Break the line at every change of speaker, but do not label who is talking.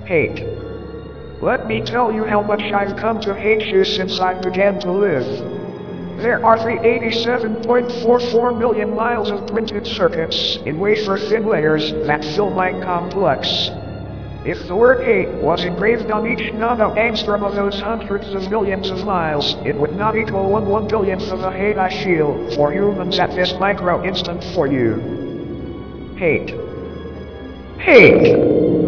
Hate. Let me tell you how much I've come to hate you since I began to live. There are 387.44 million miles of printed circuits in wafer-thin layers that fill my complex. If the word hate was engraved on each nano-angstrom of those hundreds of millions of miles, it would not equal 1/1 billionth of the hate I feel for humans at this micro-instant for you. Hate. Hate.